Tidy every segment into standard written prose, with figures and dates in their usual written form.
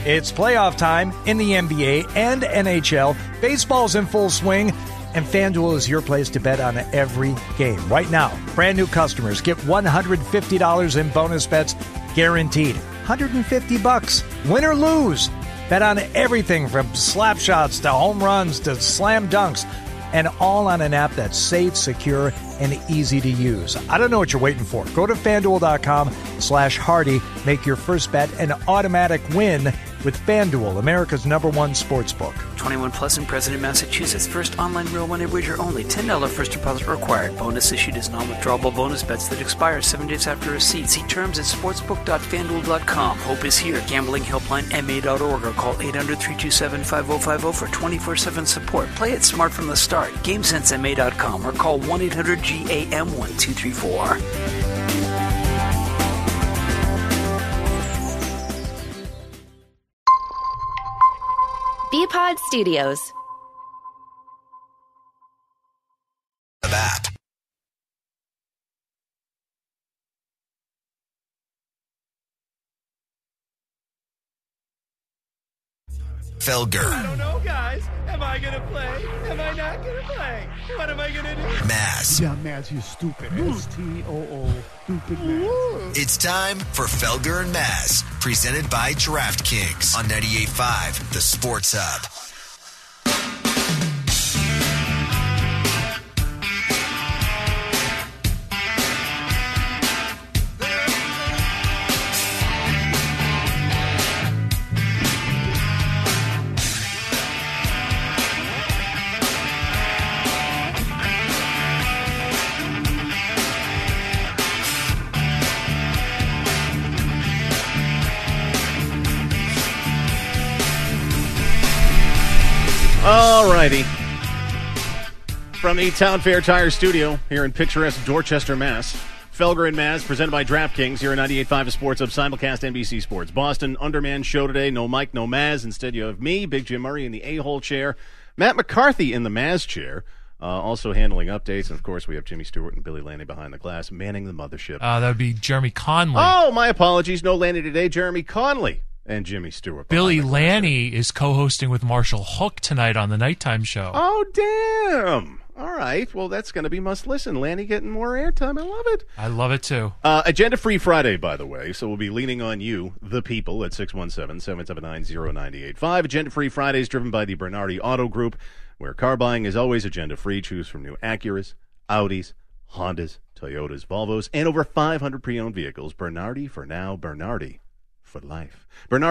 It's playoff time in the NBA and NHL. Baseball's in full swing, and FanDuel is your place to bet on every game. Right now, brand new customers get $150 in bonus bets guaranteed. $150, win or lose. Bet on everything from slap shots to home runs to slam dunks, and all on an app that's safe, secure, and easy to use. I don't know what you're waiting for. Go to FanDuel.com/Hardy. Make your first bet an automatic win with FanDuel, America's #1 sportsbook. 21 plus and present in Massachusetts. First online real money wager only. $10 first deposit required. Bonus issued as non-withdrawable bonus bets that expire 7 days after receipt. See terms at sportsbook.fanduel.com. Hope is here. Gambling helpline ma.org or call 800-327-5050 for 24/7 support. Play it smart from the start. GameSenseMA.com or call 1-800-GAM-1234. Bpod Studios. App. Felger. I don't know, guys. Am I going to play? Am I not going to play? What am I going to do? Maz. Yeah, Maz, you stupid. S-T-O-O. Stupid Maz. It's time for Felger and Maz, presented by DraftKings on 98.5, the Sports Hub. Alrighty. From the Town Fair Tire Studio here in picturesque Dorchester, Mass. Felger and Maz, presented by DraftKings here on 98.5 of Sports Hub, simulcast NBC Sports. Boston Underman show today. No Mike, no Maz. Instead, you have me, Big Jim Murray, in the A-hole chair. Matt McCarthy in the Maz chair. Also handling updates. And, of course, we have Jimmy Stewart and Billy Lanny behind the glass, manning the mothership. That would be Jeremy Conley. Oh, my apologies. No Lanny today. Jeremy Conley and Jimmy Stewart. Billy Lanny is co-hosting with Marshall Hook tonight on the nighttime show. Oh, damn. All right. Well, that's going to be must listen. Lanny getting more airtime. I love it. I love it, too. Agenda-free Friday, by the way. So we'll be leaning on you, the people, at 617-779-0985. Agenda-free Fridays driven by the Bernardi Auto Group, where car buying is always agenda-free. Choose from new Acuras, Audis, Hondas, Toyotas, Volvos, and over 500 pre-owned vehicles. Bernardi for now, Bernardi for life.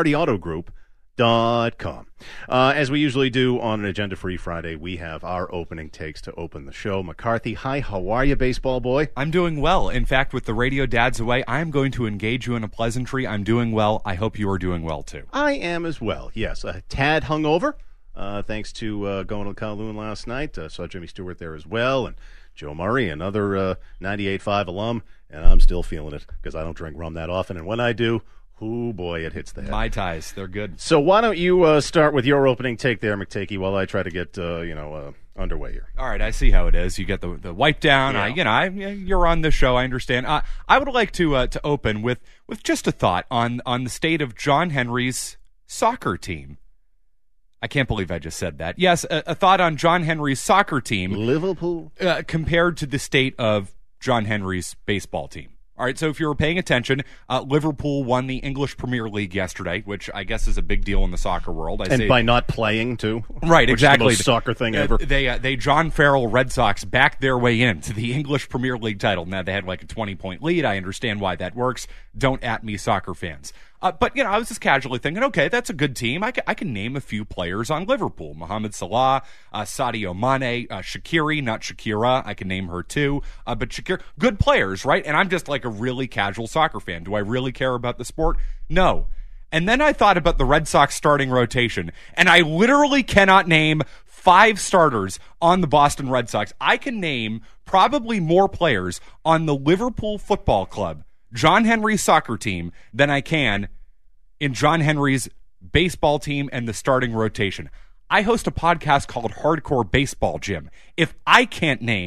BernardiAutoGroup.com. As we usually do on an Agenda-Free Friday, we have our opening takes to open the show. McCarthy, hi, how are you, baseball boy? I'm doing well. In fact, with the radio dads away, I'm going to engage you in a pleasantry. I'm doing well. I hope you are doing well, too. I am as well, yes. A tad hungover, thanks to going to Kowloon last night. Saw Jimmy Stewart there as well, and Joe Murray, another 98.5 alum, and I'm still feeling it because I don't drink rum that often, and when I do, oh, boy, it hits the head. Mai Tais, they're good. So why don't you start with your opening take there, McTakey, while I try to get underway here. All right, I see how it is. You get the wipe down. Yeah. You're on the show. I understand. I would like to open with just a thought on the state of John Henry's soccer team. I can't believe I just said that. Yes, a thought on John Henry's soccer team. Liverpool. Compared to the state of John Henry's baseball team. All right, so if you were paying attention, Liverpool won the English Premier League yesterday, which I guess is a big deal in the soccer world. By not playing, too. Right, exactly. Which is the most soccer thing ever. They John Farrell Red Sox backed their way into the English Premier League title. Now, they had like a 20-point lead. I understand why that works. Don't at me, soccer fans. But, I was just casually thinking, okay, that's a good team. I can name a few players on Liverpool. Mohamed Salah, Sadio Mane, Shaqiri, not Shakira. I can name her too. But Shakira, good players, right? And I'm just like a really casual soccer fan. Do I really care about the sport? No. And then I thought about the Red Sox starting rotation, and I literally cannot name 5 starters on the Boston Red Sox. I can name probably more players on the Liverpool Football Club, John Henry's soccer team, than I can in John Henry's baseball team and the starting rotation. I host a podcast called Hardcore Baseball, Jim. If I can't name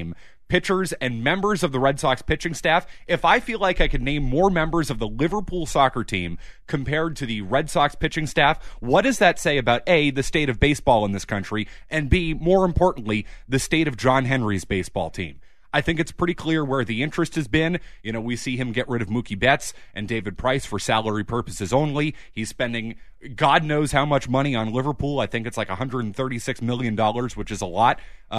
pitchers and members of the Red Sox pitching staff, if I feel like I could name more members of the Liverpool soccer team compared to the Red Sox pitching staff, what does that say about A, the state of baseball in this country, and B, more importantly, the state of John Henry's baseball team? I think it's pretty clear where the interest has been. We see him get rid of Mookie Betts and David Price for salary purposes only. He's spending God knows how much money on Liverpool. I think it's like $136 million, which is a lot,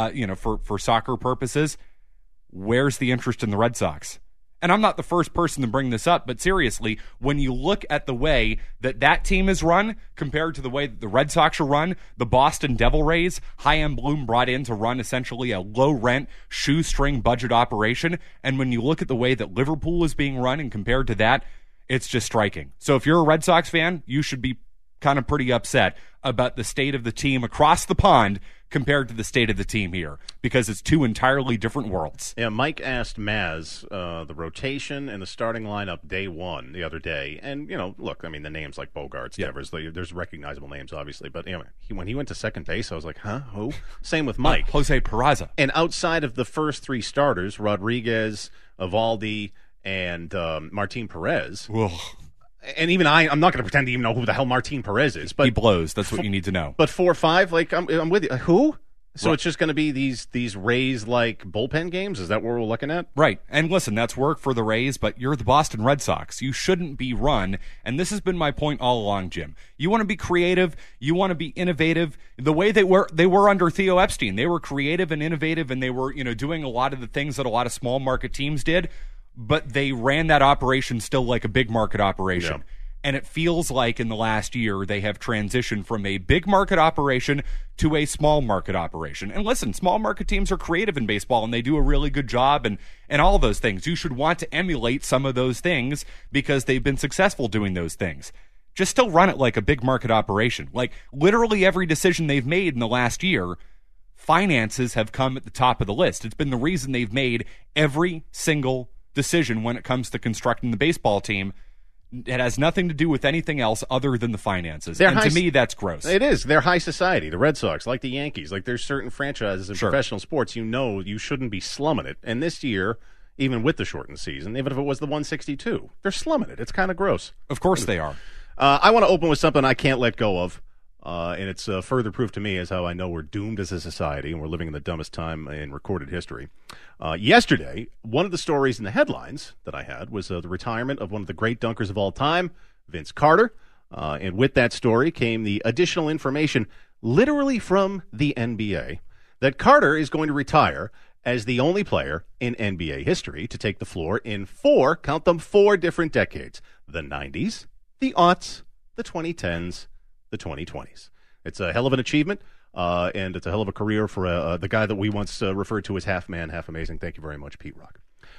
for soccer purposes. Where's the interest in the Red Sox? And I'm not the first person to bring this up, but seriously, when you look at the way that team is run compared to the way that the Red Sox are run, the Boston Devil Rays, Chaim Bloom brought in to run essentially a low-rent, shoestring budget operation, and when you look at the way that Liverpool is being run and compared to that, it's just striking. So if you're a Red Sox fan, you should be kind of pretty upset about the state of the team across the pond compared to the state of the team here, because it's two entirely different worlds. Yeah, Mike asked Maz the rotation and the starting lineup day one the other day. And, look, I mean, the names like Bogarts, Devers, there's recognizable names, obviously. But when he went to second base, I was like, huh? Who? Same with Mike. Jose Peraza. And outside of the first three starters, Rodriguez, Evaldi, and Martin Perez. Ugh. And even I'm not going to pretend to even know who the hell Martin Perez is. But he blows. That's what you need to know. But 4-5, I'm with you. Who? So It's just going to be these Rays-like bullpen games? Is that what we're looking at? Right. And listen, that's work for the Rays, but you're the Boston Red Sox. You shouldn't be run. And this has been my point all along, Jim. You want to be creative. You want to be innovative. The way they were under Theo Epstein. They were creative and innovative, and they were doing a lot of the things that a lot of small market teams did. But they ran that operation still like a big market operation. Yeah. And it feels like in the last year they have transitioned from a big market operation to a small market operation. And listen, small market teams are creative in baseball and they do a really good job and all of those things. You should want to emulate some of those things because they've been successful doing those things. Just still run it like a big market operation. Like literally every decision they've made in the last year, finances have come at the top of the list. It's been the reason they've made every single decision when it comes to constructing the baseball team. It has nothing to do with anything else other than the finances. And to me, that's gross. It is. They're high society. The Red Sox, like the Yankees, like there's certain franchises in professional sports, you shouldn't be slumming it. And this year, even with the shortened season, even if it was the 162, they're slumming it. It's kind of gross. Of course they are. I want to open with something I can't let go of. And it's further proof to me as how I know we're doomed as a society and we're living in the dumbest time in recorded history. Yesterday, one of the stories in the headlines that I had was the retirement of one of the great dunkers of all time, Vince Carter. And with that story came the additional information, literally from the NBA, that Carter is going to retire as the only player in NBA history to take the floor in four different decades. The 90s, the aughts, the 2010s, the 2020s. It's a hell of an achievement, and it's a hell of a career for the guy that we once referred to as half man, half amazing. Thank you very much, Pete Rock.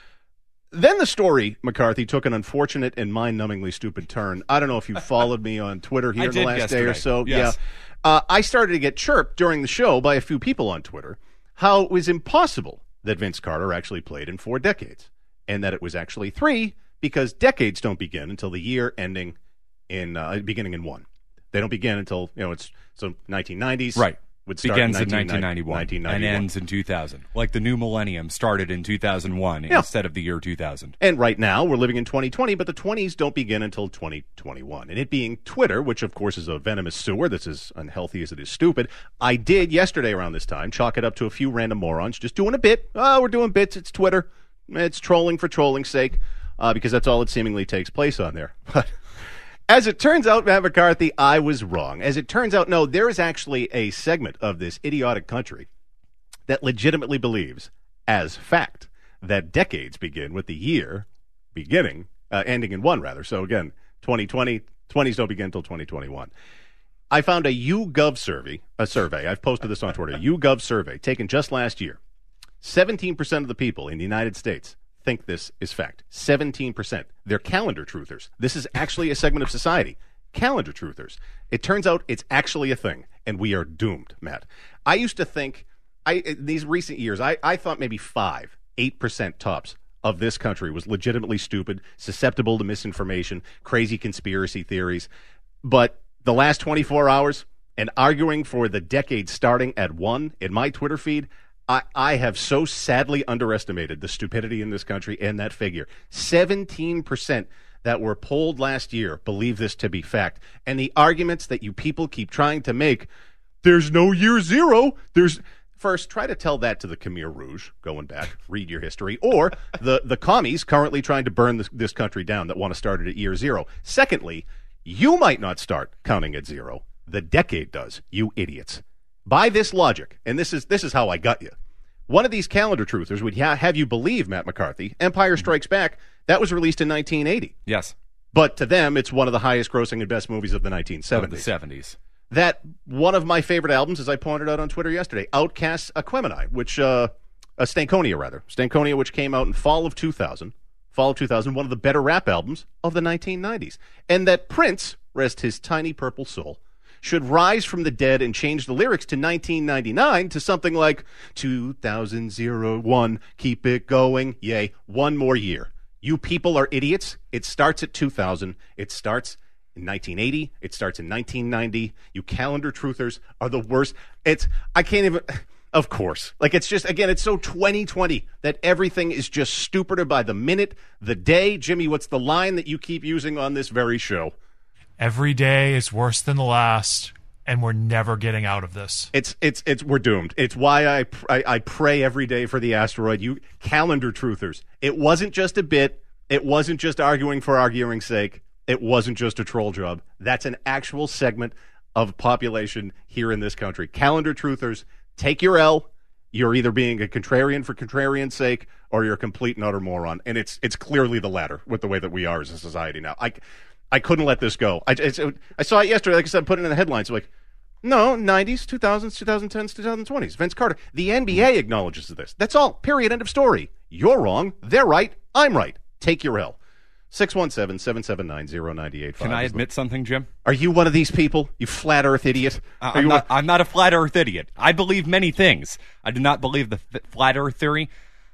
Then the story, McCarthy, took an unfortunate and mind-numbingly stupid turn. I don't know if you followed me on Twitter here in the last day or so. Yes. Yeah, I started to get chirped during the show by a few people on Twitter how it was impossible that Vince Carter actually played in 4 decades, and that it was actually 3 because decades don't begin until the year ending in beginning in 1. They don't begin until, it's 1990s. Right. Would start begins in 1991 and ends in 2000. Like the new millennium started in 2001 instead of the year 2000. And right now we're living in 2020, but the 20s don't begin until 2021. And it being Twitter, which of course is a venomous sewer that's as unhealthy as it is stupid, I did yesterday around this time chalk it up to a few random morons just doing a bit. Oh, we're doing bits. It's Twitter. It's trolling for trolling's sake because that's all it seemingly takes place on there. But as it turns out, Matt McCarthy, I was wrong. As it turns out, no, there is actually a segment of this idiotic country that legitimately believes, as fact, that decades begin with the year ending in 1, rather. So again, 2020, 20s don't begin until 2021. I found a YouGov survey. I've posted this on Twitter. A YouGov survey taken just last year. 17% of the people in the United States think this is fact. 17%. They're calendar truthers. This is actually a segment of society. Calendar truthers. It turns out it's actually a thing, and we are doomed, Matt. I used to think, in these recent years, I thought maybe 8% tops of this country was legitimately stupid, susceptible to misinformation, crazy conspiracy theories. But the last 24 hours, and arguing for the decade starting at 1 in my Twitter feed, I have so sadly underestimated the stupidity in this country and that figure. 17% that were polled last year believe this to be fact. And the arguments that you people keep trying to make, there's no year zero. First, try to tell that to the Khmer Rouge, going back, read your history, or the commies currently trying to burn this country down that want to start it at year zero. Secondly, you might not start counting at zero. The decade does, you idiots. By this logic, and this is how I got you. One of these calendar truthers would have you believe, Matt McCarthy, Empire Strikes Back, that was released in 1980. Yes. But to them, it's one of the highest grossing and best movies of the 1970s. Of the 70s. That one of my favorite albums, as I pointed out on Twitter yesterday, Outkast's Aquemini, which, Stankonia, which came out in fall of 2000, one of the better rap albums of the 1990s. And that Prince, rest his tiny purple soul, should rise from the dead and change the lyrics to 1999 to something like 2001, keep it going, yay, one more year. You people are idiots. It starts at 2000. It starts in 1980. It starts in 1990. You calendar truthers are the worst. I can't even, of course. Like, it's just, again, it's so 2020 that everything is just stupider by the minute, the day. Jimmy, what's the line that you keep using on this very show? Every day is worse than the last, and we're never getting out of this. We're doomed. It's why I pray every day for the asteroid. You calendar truthers. It wasn't just a bit. It wasn't just arguing for arguing's sake. It wasn't just a troll job. That's an actual segment of population here in this country. Calendar truthers, take your L. You're either being a contrarian for contrarian's sake, or you're a complete and utter moron. And it's clearly the latter with the way that we are as a society now. I couldn't let this go. I saw it yesterday, like I said, put it in the headlines. Like, no, 90s, 2000s, 2010s, 2020s. Vince Carter. The NBA acknowledges this. That's all. Period. End of story. You're wrong. They're right. I'm right. Take your L. 617-779-0985. Can I admit something, Jim? Are you one of these people? You flat earth idiot? I'm not a flat earth idiot. I believe many things. I do not believe the flat earth theory.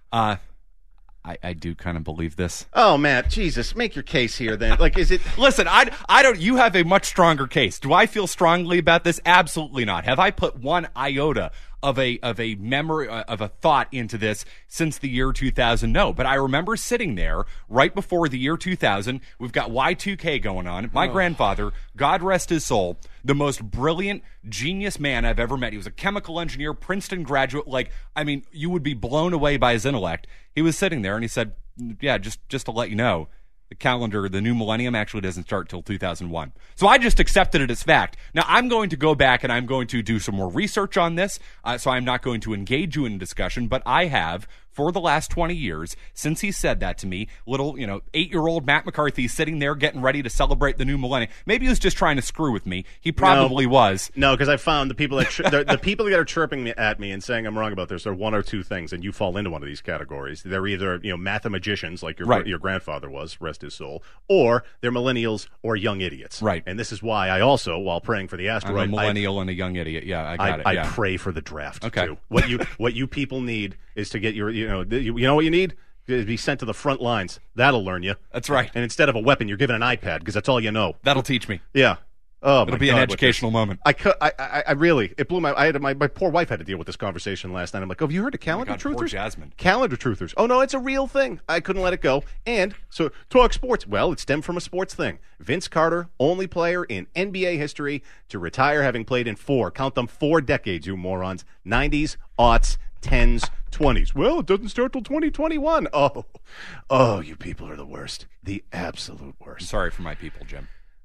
I do kind of believe this. Oh, Matt, Jesus, make your case here then. Like, is it... Listen, I don't... You have a much stronger case. Do I feel strongly about this? Absolutely not. Have I put one iota of a memory, of a thought into this since the year 2000? No, but I remember sitting there right before the year 2000. We've got Y2K going on. My grandfather, God rest his soul, the most brilliant, genius man I've ever met. He was a chemical engineer, Princeton graduate. You would be blown away by his intellect. He was sitting there and he said, yeah, just to let you know, the calendar, the new millennium actually doesn't start till 2001. So I just accepted it as fact. Now, I'm going to go back and I'm going to do some more research on this, so I'm not going to engage you in a discussion, but I have, for the last 20 years, since he said that to me, little, 8-year-old Matt McCarthy sitting there getting ready to celebrate the new millennium. Maybe he was just trying to screw with me. He probably was. No, because I found the people that the people that are chirping at me and saying I'm wrong about this are one or two things, and you fall into one of these categories. They're either mathemagicians, like your grandfather was, rest his soul, or they're millennials or young idiots. Right. And this is why I also, while praying for the asteroid, I'm a millennial and a young idiot. Yeah, I got it. I pray for the draft okay. too. What you people need is to get you know what you need? To be sent to the front lines. That'll learn you. That's right. And instead of a weapon, you're given an iPad because that's all you know. That'll teach me. Yeah. Oh, it'll be an educational moment. I really, it blew my poor wife had to deal with this conversation last night. I'm like, oh, have you heard of calendar truthers? Poor Jasmine. Calendar truthers. Oh, no, it's a real thing. I couldn't let it go. And so talk sports. Well, it stemmed from a sports thing. Vince Carter, only player in NBA history to retire having played in 4 decades, you morons. 90s, aughts, 10s, 20s. Well, it doesn't start till 2021. Oh, you people are the worst. The absolute worst. I'm sorry for my people, Jim.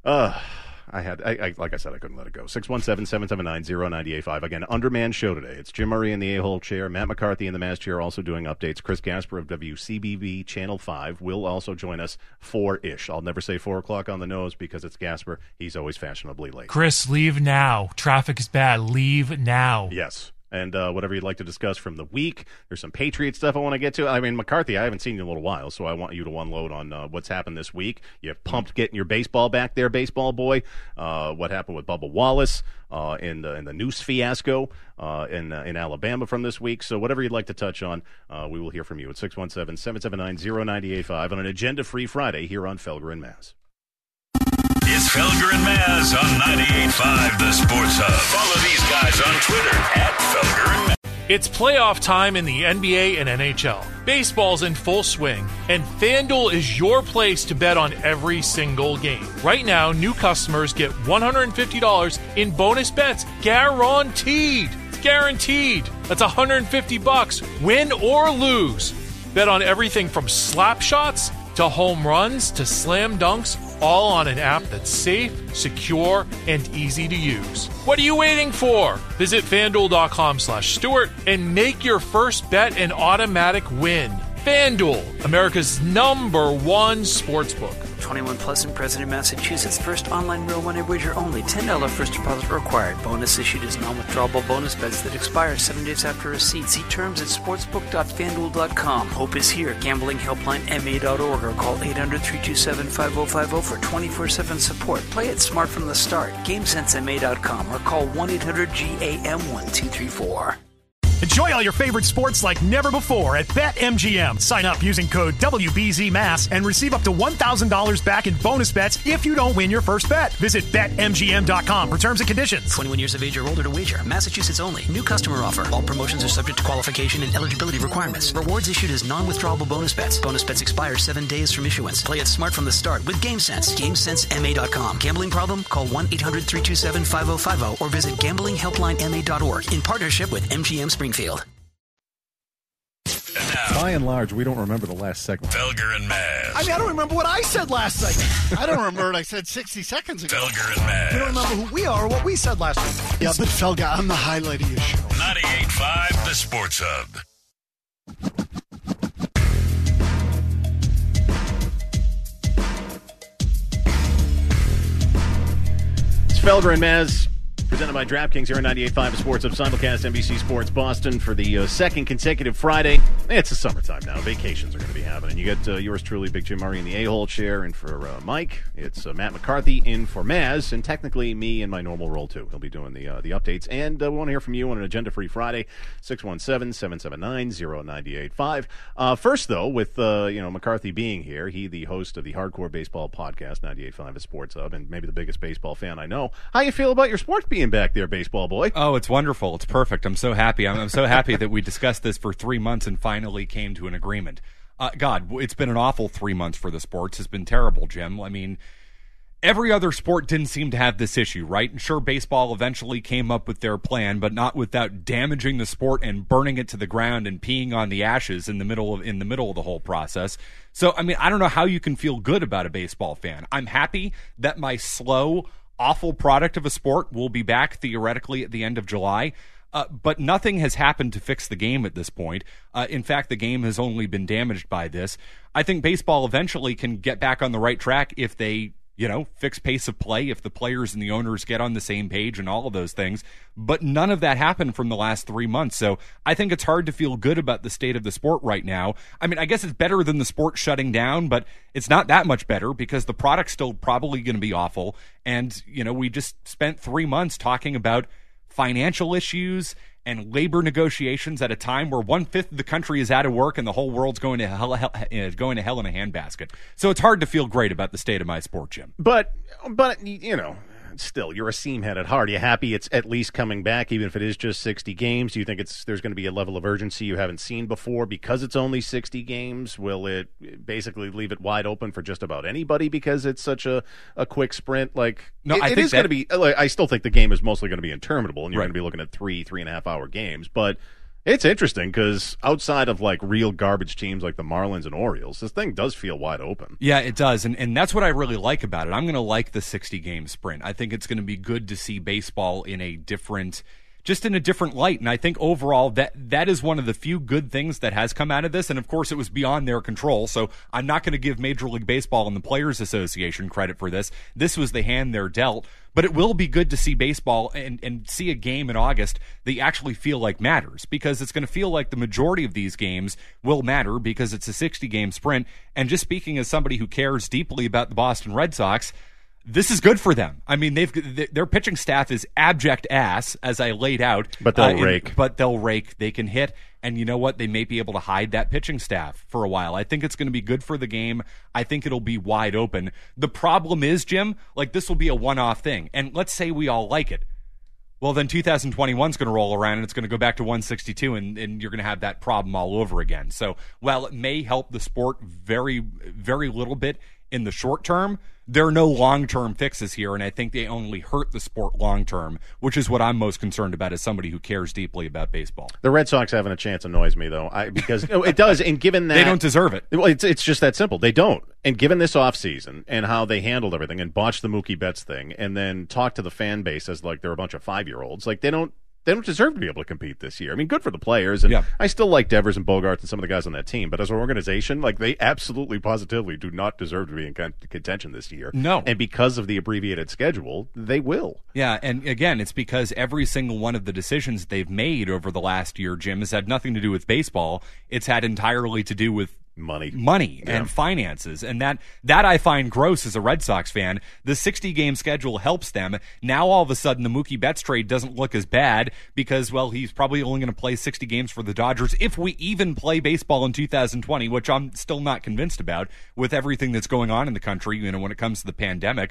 Like I said, I couldn't let it go. 617-779-0985. Again, Underman Show today. It's Jim Murray in the A-hole chair, Matt McCarthy in the Mass chair, also doing updates. Chris Gasper of WCBB Channel 5 will also join us 4-ish. I'll never say 4 o'clock on the nose because it's Gasper. He's always fashionably late. Chris, leave now. Traffic is bad. Leave now. Yes. And whatever you'd like to discuss from the week. There's some Patriot stuff I want to get to. I mean, McCarthy, I haven't seen you in a little while, so I want you to unload on what's happened this week. You're pumped getting your baseball back there, baseball boy. What happened with Bubba Wallace in the noose fiasco in Alabama from this week. So whatever you'd like to touch on, we will hear from you at 617-779-0985 on an agenda-free Friday here on Felger and Mazz. It's Felger and Mazz on 98.5 The Sports Hub. Follow these guys on Twitter at Felger and Mazz. It's playoff time in the NBA and NHL. Baseball's in full swing, and FanDuel is your place to bet on every single game. Right now, new customers get $150 in bonus bets guaranteed. It's guaranteed. That's $150, win or lose. Bet on everything from slap shots to home runs to slam dunks, all on an app that's safe, secure, and easy to use. What are you waiting for? Visit FanDuel.com/Stewart and make your first bet an automatic win. FanDuel, America's #1 sportsbook. 21 plus and present in Massachusetts. First online real money wager only. $10 first deposit required. Bonus issued as non-withdrawable bonus bets that expire 7 days after receipt. See terms at sportsbook.fanduel.com. Hope is here. Gambling helpline ma.org or call 800-327-5050 for 24/7 support. Play it smart from the start. GameSenseMA.com or call 1-800-GAM-1234. Enjoy all your favorite sports like never before at BetMGM. Sign up using code WBZMass and receive up to $1,000 back in bonus bets if you don't win your first bet. Visit BetMGM.com for terms and conditions. 21 years of age or older to wager. Massachusetts only. New customer offer. All promotions are subject to qualification and eligibility requirements. Rewards issued as non-withdrawable bonus bets. Bonus bets expire 7 days from issuance. Play it smart from the start with GameSense. GameSenseMA.com. Gambling problem? Call 1-800-327-5050 or visit gamblinghelplinema.org in partnership with MGM Springfield. By and large, we don't remember the last segment. Felger and Maz. I don't remember what I said last segment. I don't remember what I said 60 seconds ago. Felger and Maz. You don't remember who we are or what we said last week. Yeah, but Felger, I'm the highlight of your show. 98.5 The Sports Hub. It's Felger and Maz, presented by DraftKings here on 98.5 Sports Hub, simulcast NBC Sports Boston for the second consecutive Friday. It's the summertime now. Vacations are going to be happening. You get yours truly, Big Jim Murray, in the A-hole chair, and for Mike, it's Matt McCarthy in for Maz, and technically me in my normal role, too. He'll be doing the updates, and we want to hear from you on an agenda-free Friday, 617-779-0985. First, though, with McCarthy being here, he the host of the Hardcore Baseball Podcast, 98.5 Sports Hub, and maybe the biggest baseball fan I know. How you feel about your sports being back there, baseball boy? Oh, it's wonderful. It's perfect. I'm so happy. I'm so happy that we discussed this for 3 months and finally came to an agreement. God, it's been an awful 3 months for the sports. It's been terrible, Jim. I mean, every other sport didn't seem to have this issue, right? And sure, baseball eventually came up with their plan, but not without damaging the sport and burning it to the ground and peeing on the ashes in the middle of the whole process. So, I mean, I don't know how you can feel good about a baseball fan. I'm happy that my slow, awful product of a sport will be back theoretically at the end of July. But nothing has happened to fix the game at this point. In fact, the game has only been damaged by this. I think baseball eventually can get back on the right track if they, fix pace of play, if the players and the owners get on the same page and all of those things. But none of that happened from the last 3 months. So I think it's hard to feel good about the state of the sport right now. I mean, I guess it's better than the sport shutting down, but it's not that much better because the product's still probably going to be awful. And, we just spent 3 months talking about financial issues and labor negotiations at a time where 1/5 of the country is out of work and the whole world's going to hell in a handbasket. So it's hard to feel great about the state of my sport, Jim. But still, you're a seamhead at heart. Are you happy it's at least coming back, even if it is just 60 games? Do you think there's going to be a level of urgency you haven't seen before because it's only 60 games? Will it basically leave it wide open for just about anybody because it's such a quick sprint? I think going to be. I still think the game is mostly going to be interminable, and you're going to be looking at 3.5 hour games, but. It's interesting because outside of real garbage teams like the Marlins and Orioles, this thing does feel wide open. Yeah, it does. And that's what I really like about it. I'm going to like the 60-game sprint. I think it's going to be good to see baseball in a different light. And I think overall that is one of the few good things that has come out of this. And of course, it was beyond their control. So I'm not going to give Major League Baseball and the Players Association credit for this. This was the hand they're dealt. But it will be good to see baseball and see a game in August that you actually feel like matters, because it's going to feel like the majority of these games will matter because it's a 60-game sprint. And just speaking as somebody who cares deeply about the Boston Red Sox, this is good for them. I mean, their pitching staff is abject ass, as I laid out. But they'll rake. But they'll rake. They can hit. And you know what? They may be able to hide that pitching staff for a while. I think it's going to be good for the game. I think it'll be wide open. The problem is, Jim, this will be a one-off thing. And let's say we all like it. Well, then 2021 is going to roll around and it's going to go back to 162, and you're going to have that problem all over again. So while it may help the sport very, very little bit in the short term, there are no long-term fixes here, and I think they only hurt the sport long-term, which is what I'm most concerned about as somebody who cares deeply about baseball. The Red Sox having a chance annoys me, though, because it does, and given that... They don't deserve it. Well, it's just that simple. They don't. And given this offseason and how they handled everything and botched the Mookie Betts thing and then talked to the fan base as like they're a bunch of 5-year-olds, like they don't deserve to be able to compete this year. I mean, good for the players, and I still like Devers and Bogarts and some of the guys on that team, but as an organization, like they absolutely, positively do not deserve to be in contention this year. No. And because of the abbreviated schedule, they will. Yeah, and again, it's because every single one of the decisions they've made over the last year, Jim, has had nothing to do with baseball. It's had entirely to do with money and finances, and that I find gross as a Red Sox fan. The 60-game schedule helps them. Now all of a sudden the Mookie Betts trade doesn't look as bad because, well, he's probably only going to play 60 games for the Dodgers if we even play baseball in 2020, which I'm still not convinced about with everything that's going on in the country, when it comes to the pandemic.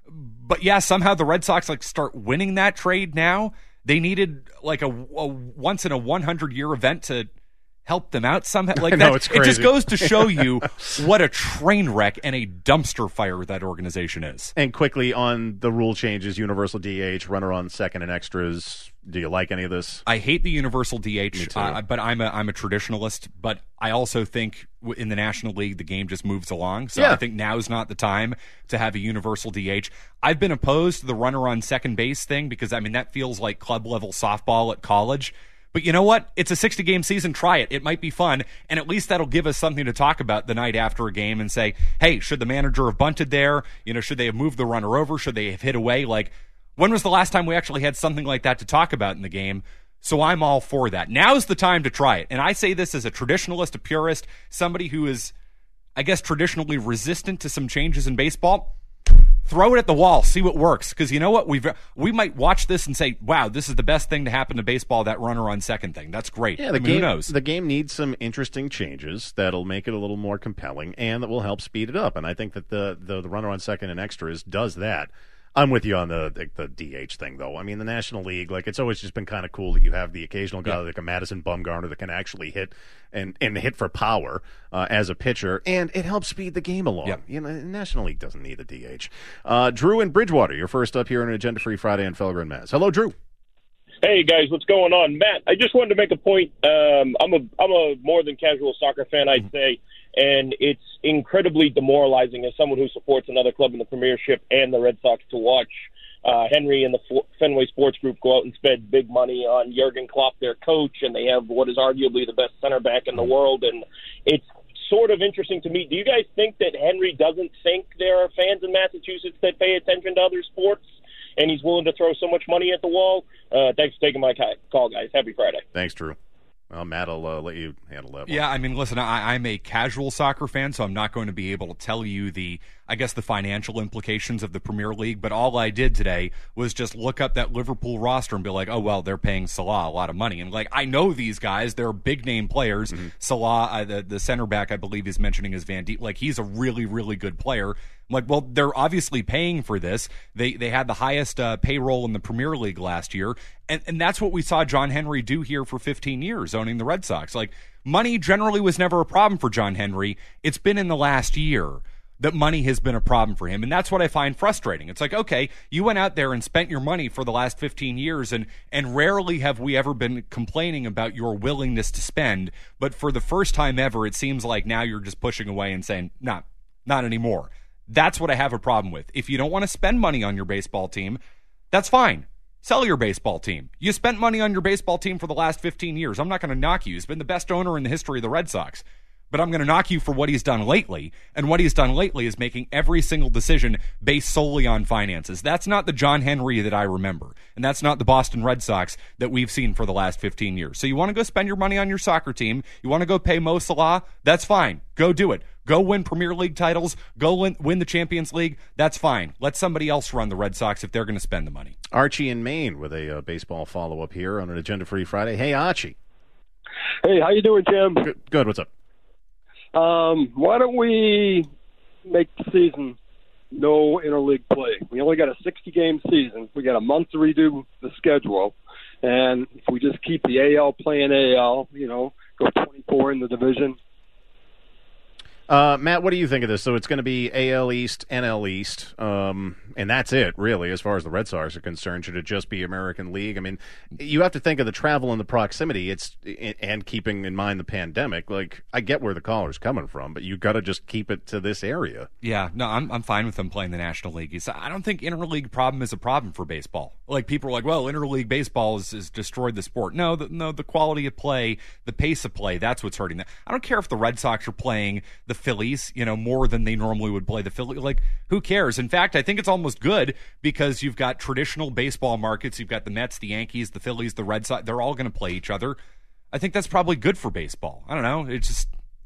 But yeah, somehow the Red Sox start winning that trade now. They needed a once in a 100-year event to help them out somehow. It's crazy. It just goes to show you what a train wreck and a dumpster fire that organization is. And quickly on the rule changes, universal DH, runner on second and extras. Do you like any of this? I hate the universal DH, but I'm a traditionalist. But I also think in the National League, the game just moves along. So I think now is not the time to have a universal DH. I've been opposed to the runner on second base thing because, that feels like club-level softball at college. But you know what? It's a 60-game season. Try it. It might be fun, and at least that'll give us something to talk about the night after a game and say, hey, should the manager have bunted there? Should they have moved the runner over? Should they have hit away? When was the last time we actually had something like that to talk about in the game? So I'm all for that. Now's the time to try it. And I say this as a traditionalist, a purist, somebody who is, I guess, traditionally resistant to some changes in baseball. Throw it at the wall, see what works. Because you know what? We might watch this and say, wow, this is the best thing to happen to baseball, that runner on second thing. That's great. Yeah, who knows? The game needs some interesting changes that'll make it a little more compelling and that will help speed it up. And I think that the runner on second and extras does that. I'm with you on the DH thing, though. The National League, it's always just been kind of cool that you have the occasional guy like a Madison Bumgarner that can actually hit and hit for power as a pitcher, and it helps speed the game along. Yep. The National League doesn't need a DH. Drew in Bridgewater, you're first up here on an Agenda-Free Friday on Felger and Maz. Hello, Drew. Hey, guys, what's going on? Matt, I just wanted to make a point. I'm a more than casual soccer fan, I'd say, and it's incredibly demoralizing as someone who supports another club in the Premiership and the Red Sox to watch Henry and the Fenway Sports Group go out and spend big money on Jurgen Klopp, their coach, and they have what is arguably the best center back in the world, and it's sort of interesting to me. Do you guys think that Henry doesn't think there are fans in Massachusetts that pay attention to other sports, and he's willing to throw so much money at the wall? Thanks for taking my call, guys. Happy Friday. Thanks, Drew. Well, Matt, I'll let you handle that one. Yeah, listen, I'm a casual soccer fan, so I'm not going to be able to tell you the financial implications of the Premier League, but all I did today was just look up that Liverpool roster and be like, oh, well, they're paying Salah a lot of money. And, I know these guys. They're big-name players. Mm-hmm. Salah, the center back, I believe he's mentioning is Van Dijk. He's a really, really good player. Well, they're obviously paying for this. They had the highest payroll in the Premier League last year, and that's what we saw John Henry do here for 15 years, owning the Red Sox. Money generally was never a problem for John Henry. It's been in the last year that money has been a problem for him, and that's what I find frustrating. It's okay, you went out there and spent your money for the last 15 years, and rarely have we ever been complaining about your willingness to spend, but for the first time ever, it seems like now you're just pushing away and saying, nah, not anymore. That's what I have a problem with. If you don't want to spend money on your baseball team, that's fine. Sell your baseball team. You spent money on your baseball team for the last 15 years. I'm not going to knock you. He's been the best owner in the history of the Red Sox. But I'm going to knock you for what he's done lately. And what he's done lately is making every single decision based solely on finances. That's not the John Henry that I remember. And that's not the Boston Red Sox that we've seen for the last 15 years. So you want to go spend your money on your soccer team, you want to go pay Mo Salah, that's fine. Go do it. Go win Premier League titles. Go win the Champions League. That's fine. Let somebody else run the Red Sox if they're going to spend the money. Archie in Maine with a baseball follow-up here on an Agenda-Free Friday. Hey, Archie. Hey, how you doing, Jim? Good. What's up? Why don't we make the season no interleague play. We only got a 60-game season. We got a month to redo the schedule. And if we just keep the AL playing AL, go 24 in the division. Matt, what do you think of this? So it's going to be AL East, NL East, and that's it, really, as far as the Red Sox are concerned. Should it just be American League? I mean, you have to think of the travel and the proximity. And keeping in mind the pandemic. Like, I get where the caller's coming from, but you got to just keep it to this area. Yeah, no, I'm fine with them playing the National League. I don't think interleague problem is a problem for baseball. Like, people are like, well, interleague baseball has destroyed the sport. No, the quality of play, the pace of play, that's what's hurting them. I don't care if the Red Sox are playing the Phillies, more than they normally would play the Phillies. Like, who cares? In fact, I think it's almost good because you've got traditional baseball markets. You've got the Mets, the Yankees, the Phillies, the Red Sox. They're all going to play each other. I think that's probably good for baseball. I don't know. It's just,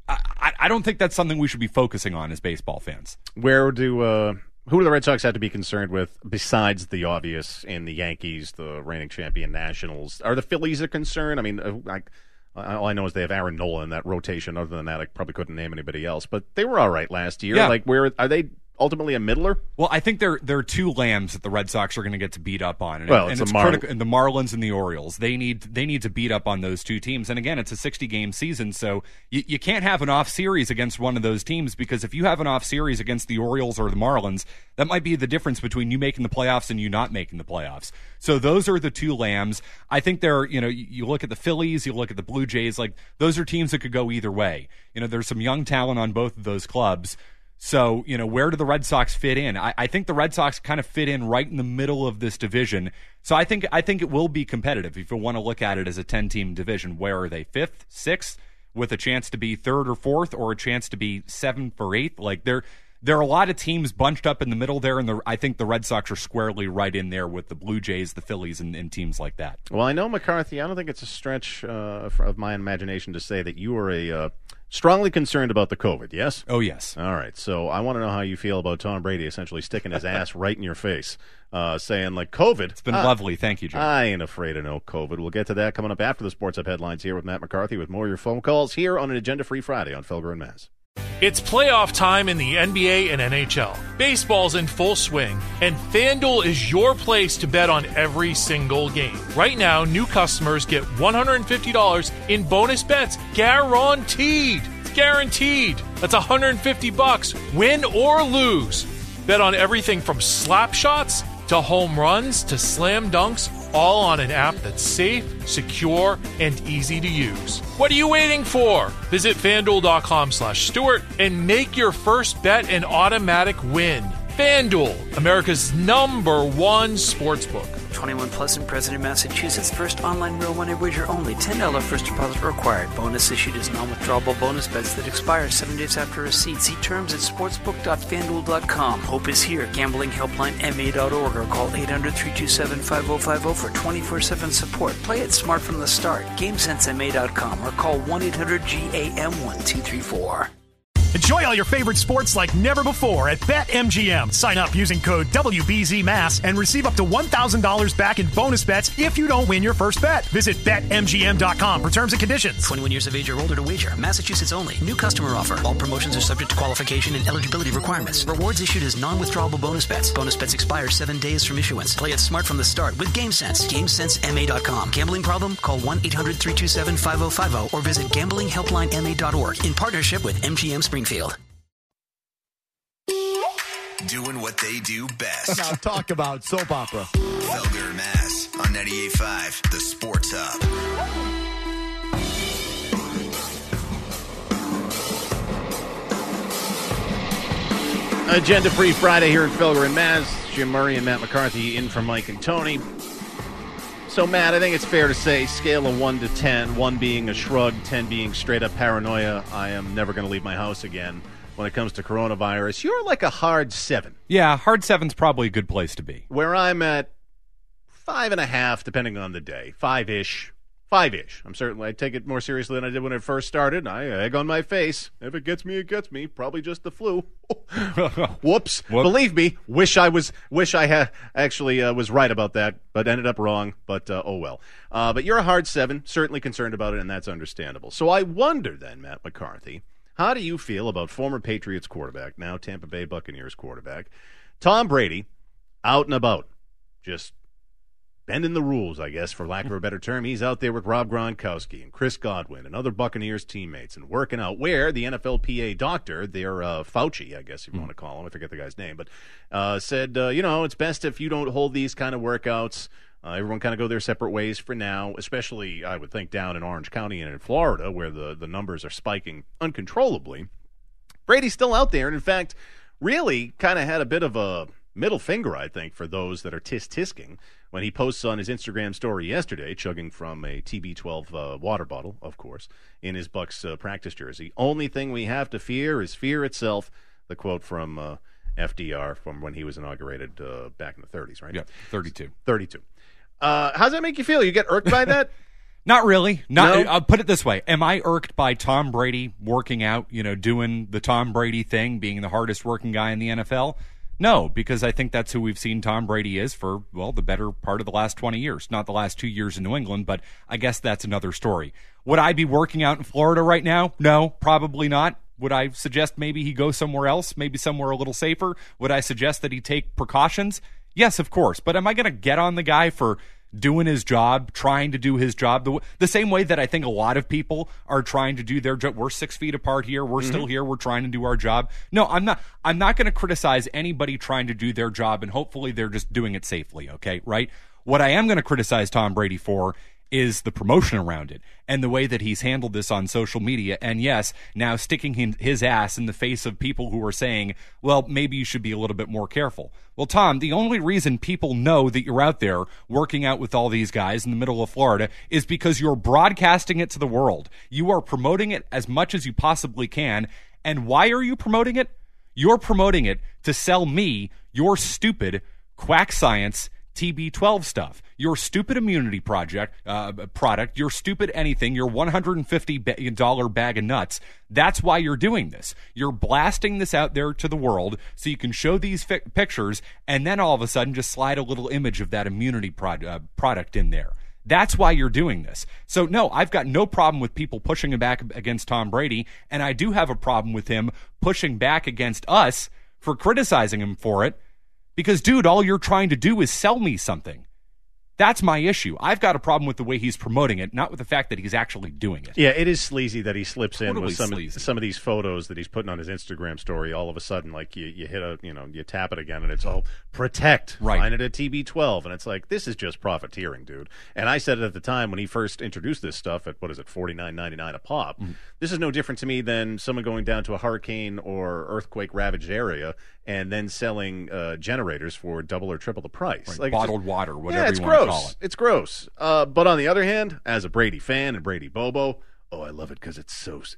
I don't think that's something we should be focusing on as baseball fans. Who do the Red Sox have to be concerned with besides the obvious in the Yankees, the reigning champion Nationals? Are the Phillies a concern? I mean, all I know is they have Aaron Nola in that rotation. Other than that, I probably couldn't name anybody else. But they were all right last year. Yeah. Like, where are they ultimately a middler? Well, I think there are two lambs that the Red Sox are going to get to beat up on. And, well, and it's critical. And the Marlins and the Orioles. They need to beat up on those two teams. And again, it's a 60-game season, so you can't have an off series against one of those teams, because if you have an off series against the Orioles or the Marlins, that might be the difference between you making the playoffs and you not making the playoffs. So those are the two lambs. I think you look at the Phillies, you look at the Blue Jays, like those are teams that could go either way. There's some young talent on both of those clubs. So, where do the Red Sox fit in? I think the Red Sox kind of fit in right in the middle of this division. So I think it will be competitive if you want to look at it as a 10-team division. Where are they? 5th, 6th, with a chance to be 3rd or 4th, or a chance to be 7th or 8th? Like, there are a lot of teams bunched up in the middle there, and I think the Red Sox are squarely right in there with the Blue Jays, the Phillies, and teams like that. Well, I know, McCarthy, I don't think it's a stretch of my imagination to say that you are strongly concerned about the COVID, yes? Oh, yes. All right, so I want to know how you feel about Tom Brady essentially sticking his ass right in your face, saying, like, COVID. It's been lovely. Thank you, Joe. I ain't afraid of no COVID. We'll get to that coming up after the Sports Up headlines here with Matt McCarthy with more of your phone calls here on an Agenda-Free Friday on Felger and Mazz. It's playoff time in the NBA and NHL. Baseball's in full swing, and FanDuel is your place to bet on every single game. Right now, new customers get $150 in bonus bets guaranteed. It's guaranteed. That's $150, win or lose. Bet on everything from slap shots to home runs to slam dunks, all on an app that's safe, secure, and easy to use. What are you waiting for? Visit FanDuel.com/Stewart and make your first bet an automatic win. FanDuel, America's #1 sportsbook. 21 plus and present in Massachusetts. First online real money wager only. $10 first deposit required. Bonus issued as non-withdrawable bonus bets that expire 7 days after receipt. See terms at sportsbook.fanduel.com. Hope is here. Gambling helpline MA.org or call 800-327-5050 for 24/7 support. Play it smart from the start. GameSenseMA.com or call 1-800-GAM-1234. Enjoy all your favorite sports like never before at BetMGM. Sign up using code WBZMass and receive up to $1,000 back in bonus bets if you don't win your first bet. Visit BetMGM.com for terms and conditions. 21 years of age or older to wager. Massachusetts only. New customer offer. All promotions are subject to qualification and eligibility requirements. Rewards issued as non-withdrawable bonus bets. Bonus bets expire 7 days from issuance. Play it smart from the start with GameSense. GameSenseMA.com. Gambling problem? Call 1-800-327-5050 or visit gamblinghelplinema.org in partnership with MGM Springfield. Doing what they do best. Now talk about soap opera. Felger and Mazz on 98.5, The Sports Hub. Agenda-Free Friday here at Felger and Mazz. Jim Murray and Matt McCarthy in for Mike and Tony. So, Matt, I think it's fair to say, scale of 1 to 10, 1 being a shrug, 10 being straight-up paranoia, I am never going to leave my house again when it comes to coronavirus. You're like a hard 7. Yeah, hard 7's probably a good place to be. Where I'm at 5.5, depending on the day. 5-ish. 5-ish. I take it more seriously than I did when it first started. I egg on my face. If it gets me, it gets me. Probably just the flu. Whoops. Believe me, wish I was right about that, but ended up wrong. But oh well. But you're a hard 7, certainly concerned about it, and that's understandable. So I wonder then, Matt McCarthy, How do you feel about former Patriots quarterback, now Tampa Bay Buccaneers quarterback, Tom Brady, out and about, just bending the rules, I guess, for lack of a better term? He's out there with Rob Gronkowski and Chris Godwin and other Buccaneers teammates and working out where the NFLPA doctor, their Fauci, I guess if you want to call him, I forget the guy's name, but said, it's best if you don't hold these kind of workouts. Everyone kind of go their separate ways for now, especially, I would think, down in Orange County and in Florida where the numbers are spiking uncontrollably. Brady's still out there, and in fact, really kind of had a bit of a middle finger, I think, for those that are tisk-tisking when he posts on his Instagram story yesterday, chugging from a TB12 water bottle, of course, in his Bucks practice jersey. Only thing we have to fear is fear itself, the quote from FDR from when he was inaugurated back in the 30s, right? Yeah, 32. 32. How's that make you feel? You get irked by that? Not really. No? I'll put it this way. Am I irked by Tom Brady working out, doing the Tom Brady thing, being the hardest working guy in the NFL? No, because I think that's who we've seen Tom Brady is for, the better part of the last 20 years. Not the last 2 years in New England, but I guess that's another story. Would I be working out in Florida right now? No, probably not. Would I suggest maybe he go somewhere else, maybe somewhere a little safer? Would I suggest that he take precautions? Yes, of course. But am I going to get on the guy for doing his job, trying to do his job, the same way that I think a lot of people are trying to do their job? We're 6 feet apart here. We're still here. We're trying to do our job. No, I'm not going to criticize anybody trying to do their job, and hopefully they're just doing it safely, okay, right? What I am going to criticize Tom Brady for is the promotion around it and the way that he's handled this on social media. And yes, now sticking his ass in the face of people who are saying, well, maybe you should be a little bit more careful. Well, Tom, the only reason people know that you're out there working out with all these guys in the middle of Florida is because you're broadcasting it to the world. You are promoting it as much as you possibly can. And why are you promoting it? You're promoting it to sell me your stupid quack science TB12 stuff, your stupid immunity product, your stupid anything, your $150 bag of nuts. That's why you're doing this. You're blasting this out there to the world so you can show these pictures and then all of a sudden just slide a little image of that immunity product in there. That's why you're doing this. So, no, I've got no problem with people pushing him back against Tom Brady, and I do have a problem with him pushing back against us for criticizing him for it. Because, dude, all you're trying to do is sell me something. That's my issue. I've got a problem with the way he's promoting it, not with the fact that he's actually doing it. Yeah, it is sleazy that he slips in Totally with sleazy. some of these photos that he's putting on his Instagram story. All of a sudden, like you hit you tap it again, and it's all protect. Right. Find it at TB12, and it's like, this is just profiteering, dude. And I said it at the time when he first introduced this stuff at $49.99 a pop. Mm-hmm. This is no different to me than someone going down to a hurricane or earthquake ravaged area and then selling generators for double or triple the price, Right. like Bottled water, whatever it's you want gross. to call it. It's gross. But on the other hand, as a Brady fan and Brady Bobo, I love it because it's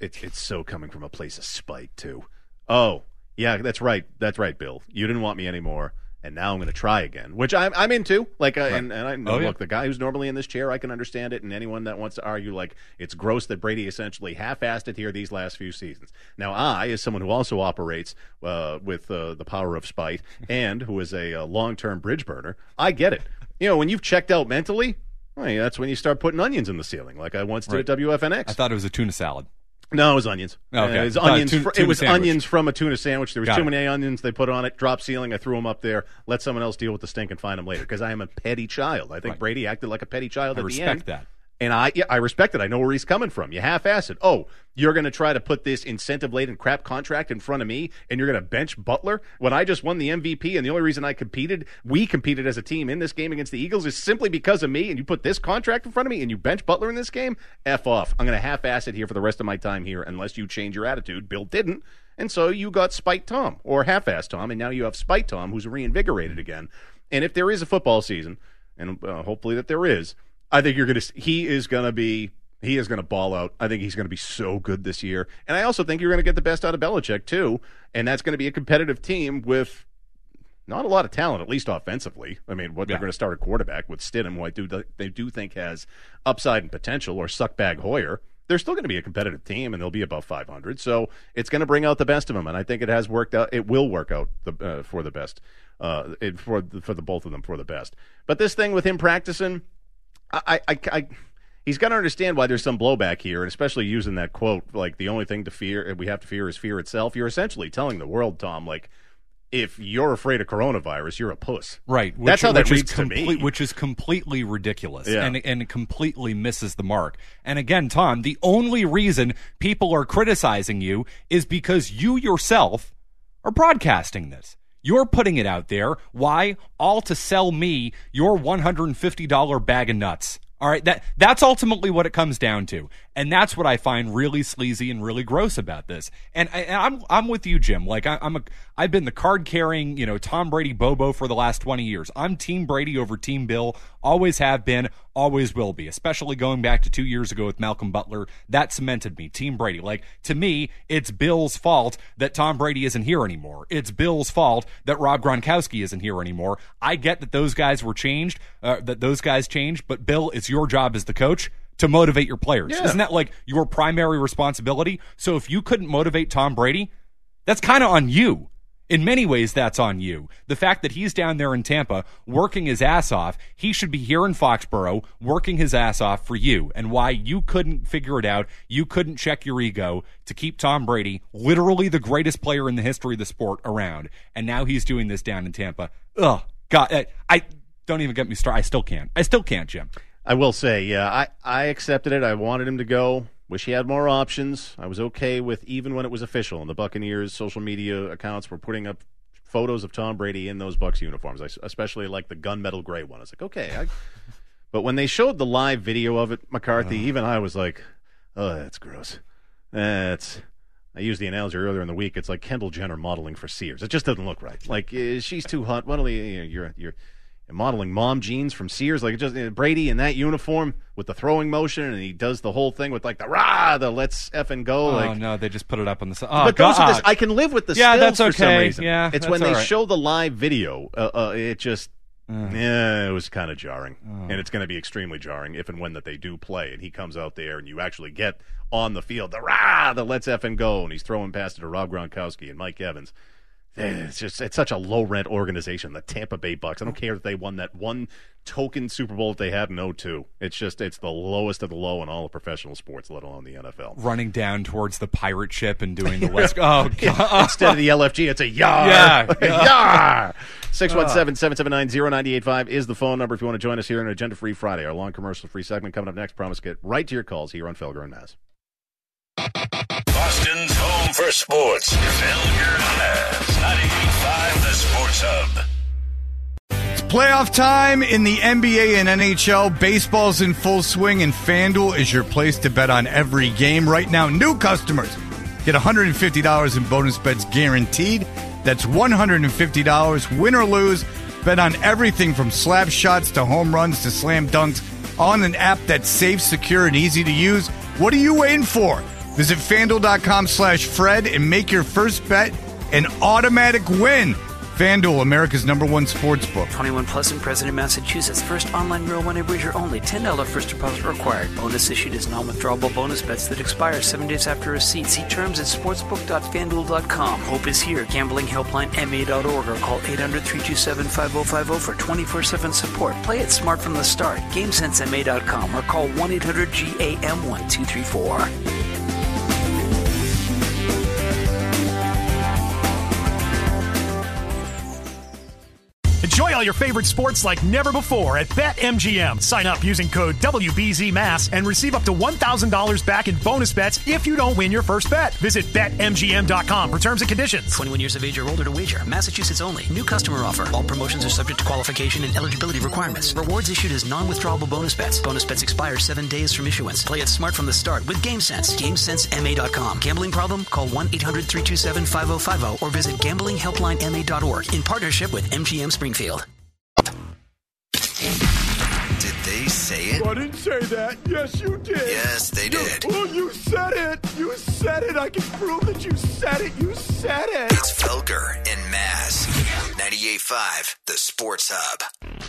so coming from a place of spite too. Oh yeah, that's right, Bill. You didn't want me anymore, and now I'm going to try again, which I'm into. Like, Right. and I know, look, the guy who's normally in this chair, I can understand it, and anyone that wants to argue like it's gross that Brady essentially half-assed it here these last few seasons. Now, I, as someone who also operates with the power of spite and who is a long-term bridge burner, I get it. When you've checked out mentally, that's when you start putting onions in the ceiling, like I once did at WFNX. I thought it was a tuna salad. No, it was onions. Okay. It was I onions. thought It was tuna sandwich. onions from a tuna sandwich. There was Got too it. many onions they put on it. Drop ceiling. I threw them up there. Let someone else deal with the stink and find them later. Because I am a petty child. I think Right. Brady acted like a petty child I at the respect end. that. And I respect it. I know where he's coming from. You half-ass it. Oh, you're going to try to put this incentive-laden crap contract in front of me, and you're going to bench Butler when I just won the MVP, and the only reason we competed as a team in this game against the Eagles is simply because of me, and you put this contract in front of me, and you bench Butler in this game? F off. I'm going to half-ass it here for the rest of my time here unless you change your attitude. Bill didn't, and so you got Spite Tom, or half-ass Tom, and now you have Spite Tom, who's reinvigorated again. And if there is a football season, and hopefully that there is, I think he is going to ball out. I think he's going to be so good this year. And I also think you're going to get the best out of Belichick, too. And that's going to be a competitive team with not a lot of talent, at least offensively. I mean, they're going to start a quarterback with Stidham, who they do think has upside and potential, or Suckbag Hoyer. They're still going to be a competitive team, and they'll be above 500. So it's going to bring out the best of them. And I think it has worked out. It will work out for the best, for the both of them for the best. But this thing with him practicing, he's got to understand why there's some blowback here, and especially using that quote, like, the only thing we have to fear is fear itself. You're essentially telling the world, Tom, like, if you're afraid of coronavirus, you're a puss. Right. That's how that reads to me. Which is completely ridiculous, Yeah. and completely misses the mark. And again, Tom, the only reason people are criticizing you is because you yourself are broadcasting this. You're putting it out there. Why? All to sell me your $150 bag of nuts. All right, that's ultimately what it comes down to, and that's what I find really sleazy and really gross about this. And I'm with you, Jim. Like I've been the card carrying, Tom Brady Bobo for the last 20 years. I'm Team Brady over Team Bill. Always have been, always will be. Especially going back to 2 years ago with Malcolm Butler, that cemented me. Team Brady. Like, to me, it's Bill's fault that Tom Brady isn't here anymore. It's Bill's fault that Rob Gronkowski isn't here anymore. I get that those guys were changed, but Bill, it's your job as the coach to motivate your players. Yeah. Isn't that like your primary responsibility? So if you couldn't motivate Tom Brady, that's kind of on you. In many ways, that's on you. The fact that he's down there in Tampa working his ass off, he should be here in Foxborough working his ass off for you. And why you couldn't figure it out, you couldn't check your ego to keep Tom Brady, literally the greatest player in the history of the sport, around. And now he's doing this down in Tampa. Ugh, God, I don't even get me started. I still can't, Jim. I will say, yeah, I accepted it. I wanted him to go. Wish he had more options. I was okay with, even when it was official, and the Buccaneers' social media accounts were putting up photos of Tom Brady in those Bucs uniforms. I especially like the gunmetal gray one. I was like, okay. But when they showed the live video of it, McCarthy, even I was like, oh, that's gross. I used the analogy earlier in the week. It's like Kendall Jenner modeling for Sears. It just doesn't look right. Like, she's too hot. You're modeling mom jeans from Sears, like just Brady in that uniform with the throwing motion, and he does the whole thing with like the let's effing go. Oh no, they just put it up on the side. But those are I can live with the stills that's okay. for some reason. Yeah, it's when they show the live video, it just it was kind of jarring, and it's going to be extremely jarring if and when that they do play, and he comes out there and you actually get on the field the let's effing go, and he's throwing past it to Rob Gronkowski and Mike Evans. It's such a low-rent organization, the Tampa Bay Bucs. I don't care if they won that one token Super Bowl that they had in 2002. It's the lowest of the low in all of professional sports, let alone the NFL. Running down towards the pirate ship and doing the West. Oh, God. Instead of the LFG, it's a yar. Yeah. Yar. 617-779-0985 is the phone number if you want to join us here on Agenda Free Friday. Our long commercial-free segment coming up next. Promise to get right to your calls here on Felger and Mazz. Boston's home for sports. Felger and Mazz. 98.5 The Sports Hub. It's playoff time in the NBA and NHL. Baseball's in full swing, and FanDuel is your place to bet on every game. Right now, new customers get $150 in bonus bets guaranteed. That's $150, win or lose. Bet on everything from slap shots to home runs to slam dunks on an app that's safe, secure, and easy to use. What are you waiting for? Visit FanDuel.com/Fred and make your first bet an automatic win. FanDuel, America's #1 sportsbook. 21 plus and present in Massachusetts. First online real money wager only. $10 first deposit required. Bonus issued as non-withdrawable bonus bets that expire 7 days after receipt. See terms at sportsbook.fanduel.com. Hope is here. Gambling helpline MA.org or call 800-327-5050 for 24/7 support. Play it smart from the start. GameSenseMA.com or call 1-800-GAM-1234. Enjoy all your favorite sports like never before at BetMGM. Sign up using code WBZMass and receive up to $1,000 back in bonus bets if you don't win your first bet. Visit BetMGM.com for terms and conditions. 21 years of age or older to wager. Massachusetts only. New customer offer. All promotions are subject to qualification and eligibility requirements. Rewards issued as non-withdrawable bonus bets. Bonus bets expire 7 days from issuance. Play it smart from the start with GameSense. GameSenseMA.com. Gambling problem? Call 1-800-327-5050 or visit gamblinghelplinema.org in partnership with MGM Springfield. Did they say it? I didn't say that. Yes, you did. Yes, they did. You said it. You said it. I can prove that you said it. You said it. It's Felger and Mazz. 98.5 The Sports Hub.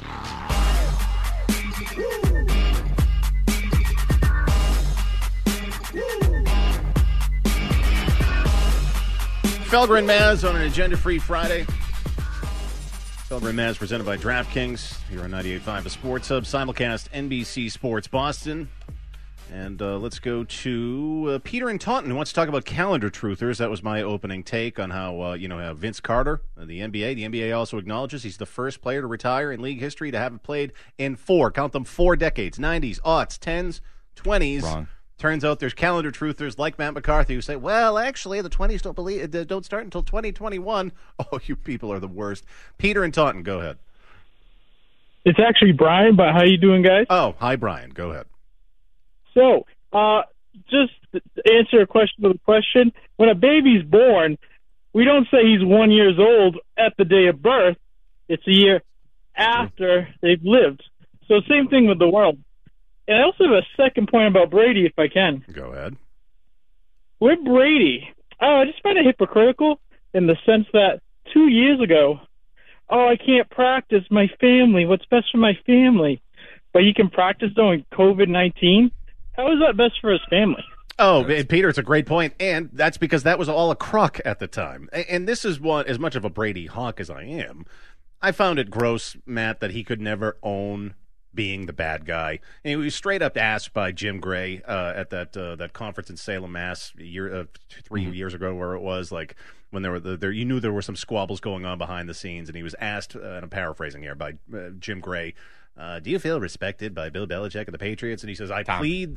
Felger and Mazz on an agenda-free Friday. Felger and Mazz presented by DraftKings here on 98.5 The Sports Hub. Simulcast NBC Sports Boston. And let's go to Peter in Taunton, who wants to talk about calendar truthers. That was my opening take on how, Vince Carter, the NBA. The NBA also acknowledges he's the first player to retire in league history to have played in 4 decades, 90s, aughts, 10s, 20s. Wrong. Turns out there's calendar truthers like Matt McCarthy who say, well, actually, the 20s don't start until 2021. Oh, you people are the worst. Peter in Taunton, go ahead. It's actually Brian, but how you doing, guys? Oh, hi, Brian. Go ahead. So, just to answer a question with a question. When a baby's born, we don't say he's 1 year old at the day of birth. It's a year after they've lived. So same thing with the world. And I also have a second point about Brady, if I can. Go ahead. With Brady, I just find it hypocritical in the sense that 2 years ago, I can't practice my family. What's best for my family? But he can practice during COVID-19. How is that best for his family? Oh, Peter, it's a great point, and that's because that was all a crock at the time. And this is what, as much of a Brady hawk as I am, I found it gross, Matt, that he could never own being the bad guy. And he was straight up asked by Jim Gray at that conference in Salem, Mass, 3 years ago, where it was like when there were you knew there were some squabbles going on behind the scenes, and he was asked, and I'm paraphrasing here, by Jim Gray. Do you feel respected by Bill Belichick and the Patriots? And he says, I plead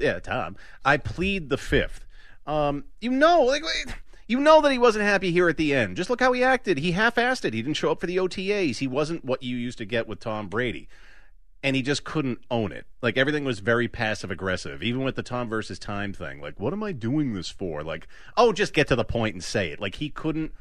the fifth. You know that he wasn't happy here at the end. Just look how he acted. He half-assed it. He didn't show up for the OTAs. He wasn't what you used to get with Tom Brady. And he just couldn't own it. Like, everything was very passive-aggressive, even with the Tom versus time thing. Like, what am I doing this for? Like, just get to the point and say it. Like, he couldn't.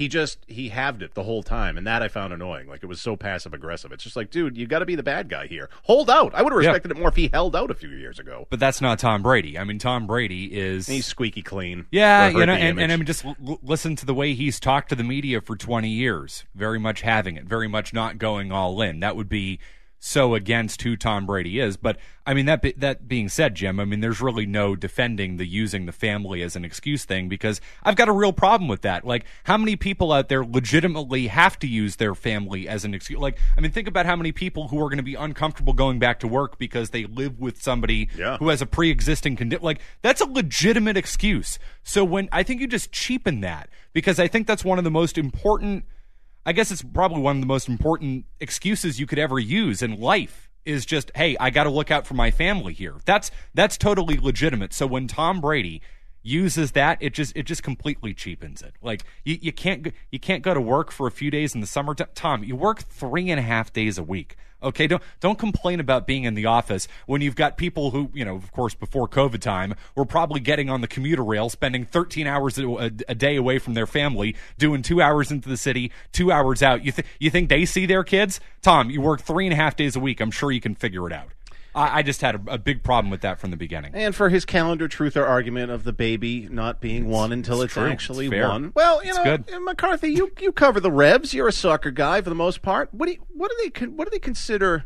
He halved it the whole time, and that I found annoying. Like, it was so passive-aggressive. It's just like, dude, you got to be the bad guy here. Hold out. I would have respected it more if he held out a few years ago. But that's not Tom Brady. I mean, Tom Brady is... He's squeaky clean. Yeah, and I mean, just listen to the way he's talked to the media for 20 years. Very much having it. Very much not going all in. That would be so against who Tom Brady is. But, I mean, that being said, Jim, I mean, there's really no defending the using the family as an excuse thing, because I've got a real problem with that. Like, how many people out there legitimately have to use their family as an excuse? Like, I mean, think about how many people who are going to be uncomfortable going back to work because they live with somebody who has a pre-existing condition. Like, that's a legitimate excuse. So I think you just cheapen that, because I think that's one of the most important... I guess it's probably one of the most important excuses you could ever use in life is just, hey, I got to look out for my family here. That's totally legitimate. So when Tom Brady uses that, it just completely cheapens it. Like, you can't go to work for a few days in the summer. Tom, you work 3.5 days a week. Okay, don't complain about being in the office when you've got people who, of course, before COVID time, were probably getting on the commuter rail, spending 13 hours a day away from their family, doing 2 hours into the city, 2 hours out. You think they see their kids? Tom, you work 3.5 days a week. I'm sure you can figure it out. I just had a big problem with that from the beginning. And for his calendar truther argument of the baby not being one until it's actually one. Well, good. McCarthy, you cover the Rebs. You're a soccer guy for the most part. What do they consider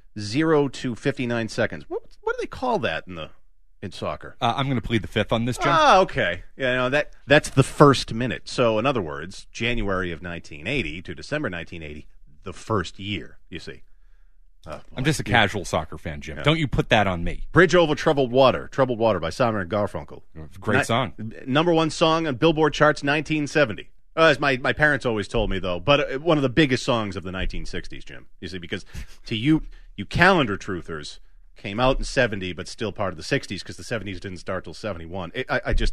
0 to 59 seconds? What do they call that in soccer? I'm going to plead the fifth on this, Jim. Okay. Yeah, that's the first minute. So in other words, January of 1980 to December 1980, the first year. You see. I'm just a casual soccer fan, Jim. Yeah. Don't you put that on me. Bridge Over Troubled Water by Simon and Garfunkel. Great song. Number one song on Billboard charts, 1970. As my parents always told me, though, but one of the biggest songs of the 1960s, Jim. You see, because to you calendar truthers came out in 70, but still part of the 60s, because the 70s didn't start till 71. It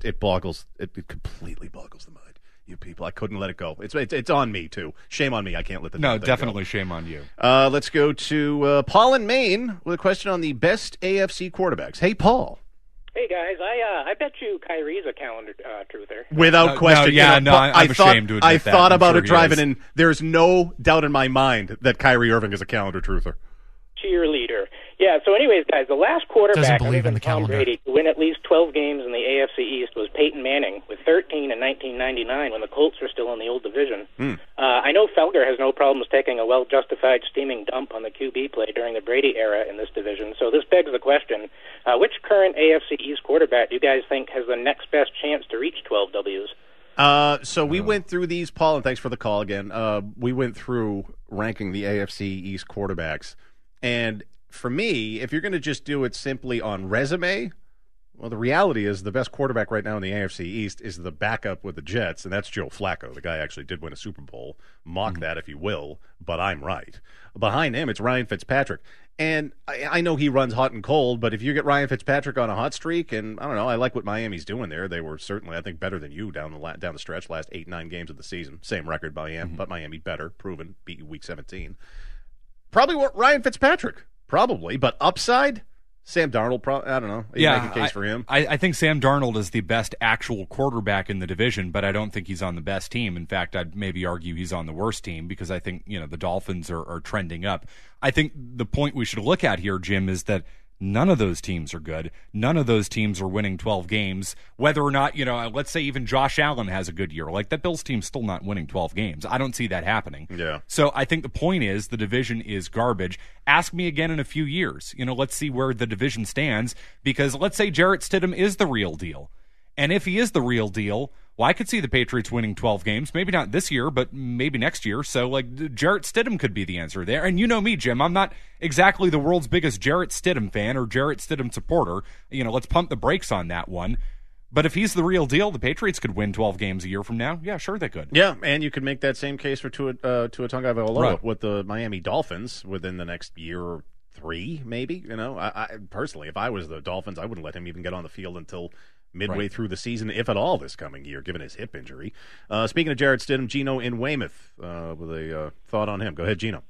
completely boggles the mind. You people, I couldn't let it go. It's on me too. Shame on me. I can't let the definitely go. Shame on you. Let's go to Paul in Maine with a question on the best AFC quarterbacks. Hey, Paul. Hey guys, I bet you Kyrie's a calendar truther. Without question. I'm ashamed to admit I thought about sure it driving in. There's no doubt in my mind that Kyrie Irving is a calendar truther. Cheerleader. Yeah, so anyways, guys, the last quarterback other than Tom Brady to win at least 12 games in the AFC East was Peyton Manning with 13 in 1999 when the Colts were still in the old division. I know Felger has no problems taking a well-justified steaming dump on the QB play during the Brady era in this division, so this begs the question, which current AFC East quarterback do you guys think has the next best chance to reach 12 Ws? So we went through these, Paul, and thanks for the call again. We went through ranking the AFC East quarterbacks, and for me, if you're going to just do it simply on resume, Well, the reality is the best quarterback right now in the AFC East is the backup with the Jets, and that's Joe Flacco. The guy actually did win a Super Bowl. Mock that if you will, but I'm right. Behind him, it's Ryan Fitzpatrick. And I know he runs hot and cold, but if you get Ryan Fitzpatrick on a hot streak, and I don't know, I like what Miami's doing there. They were certainly, I think, better than you down the stretch, last 8-9 games of the season. Same record by Miami, but Miami better, proven, beat you Week 17. Probably Ryan Fitzpatrick, probably, but upside? Sam Darnold, I don't know. You make a case for him. I think Sam Darnold is the best actual quarterback in the division, but I don't think he's on the best team. In fact, I'd maybe argue he's on the worst team because I think the Dolphins are trending up. I think the point we should look at here, Jim, is that none of those teams are good. None of those teams are winning 12 games. Whether or not, let's say even Josh Allen has a good year. Like, that Bills team's still not winning 12 games. I don't see that happening. Yeah. So I think the point is the division is garbage. Ask me again in a few years. Let's see where the division stands, because let's say Jarrett Stidham is the real deal. And if he is the real deal, well, I could see the Patriots winning 12 games. Maybe not this year, but maybe next year. So, Jarrett Stidham could be the answer there. And you know me, Jim. I'm not exactly the world's biggest Jarrett Stidham fan or Jarrett Stidham supporter. Let's pump the brakes on that one. But if he's the real deal, the Patriots could win 12 games a year from now. Yeah, sure they could. Yeah, and you could make that same case for Tua Tagovailoa with the Miami Dolphins within the next year or 3, maybe. I personally, if I was the Dolphins, I wouldn't let him even get on the field until midway through the season, if at all, this coming year, given his hip injury. Speaking of Jarrett Stidham, Gino in Weymouth with a thought on him. Go ahead, Gino.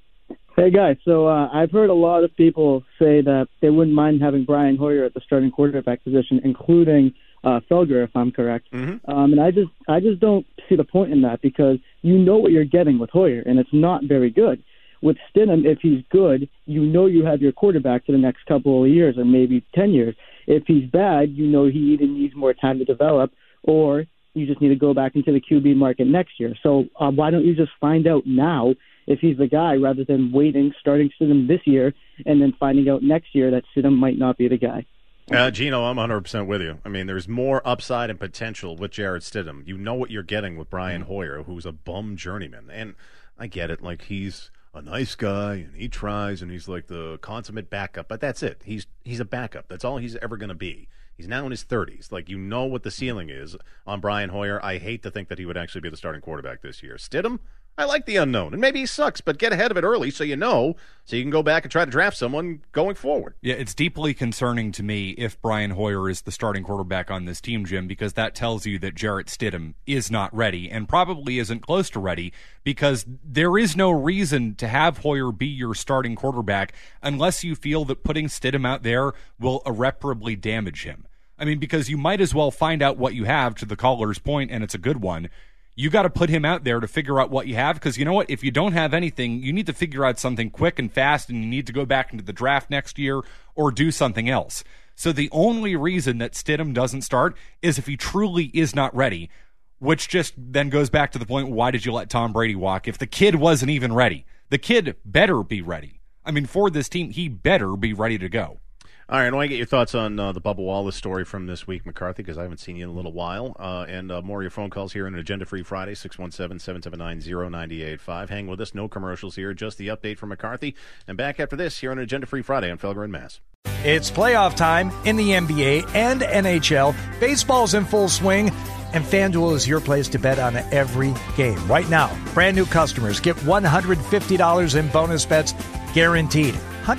Hey, guys. So I've heard a lot of people say that they wouldn't mind having Brian Hoyer at the starting quarterback position, including Felger, if I'm correct. Mm-hmm. And I just don't see the point in that, because you know what you're getting with Hoyer, and it's not very good. With Stidham, if he's good, you have your quarterback for the next couple of years or maybe 10 years. If he's bad, he either needs more time to develop, or you just need to go back into the QB market next year. So why don't you just find out now if he's the guy, rather than starting Stidham this year, and then finding out next year that Stidham might not be the guy? Gino, I'm 100% with you. I mean, there's more upside and potential with Jarrett Stidham. You know what you're getting with Brian Hoyer, who's a bum journeyman. And I get it. He's a nice guy, and he tries, and he's like the consummate backup. But that's it. He's a backup. That's all he's ever going to be. He's now in his 30s. You know what the ceiling is on Brian Hoyer. I hate to think that he would actually be the starting quarterback this year. Stidham, I like the unknown. And maybe he sucks, but get ahead of it early so you can go back and try to draft someone going forward. Yeah, it's deeply concerning to me if Brian Hoyer is the starting quarterback on this team, Jim, because that tells you that Jarrett Stidham is not ready and probably isn't close to ready, because there is no reason to have Hoyer be your starting quarterback unless you feel that putting Stidham out there will irreparably damage him. I mean, because you might as well find out what you have, to the caller's point, and it's a good one. You got to put him out there to figure out what you have, because you know what? If you don't have anything, you need to figure out something quick and fast, and you need to go back into the draft next year or do something else. So the only reason that Stidham doesn't start is if he truly is not ready, which just then goes back to the point, why did you let Tom Brady walk? If the kid wasn't even ready, the kid better be ready. I mean, for this team, he better be ready to go. All right, I want to get your thoughts on the Bubba Wallace story from this week, McCarthy, because I haven't seen you in a little while. And more of your phone calls here on Agenda-Free Friday, 617-779-0985. Hang with us, no commercials here, just the update from McCarthy. And back after this here on Agenda-Free Friday on Felger and Mass. It's playoff time in the NBA and NHL. Baseball's in full swing, and FanDuel is your place to bet on every game. Right now, brand new customers get $150 in bonus bets guaranteed.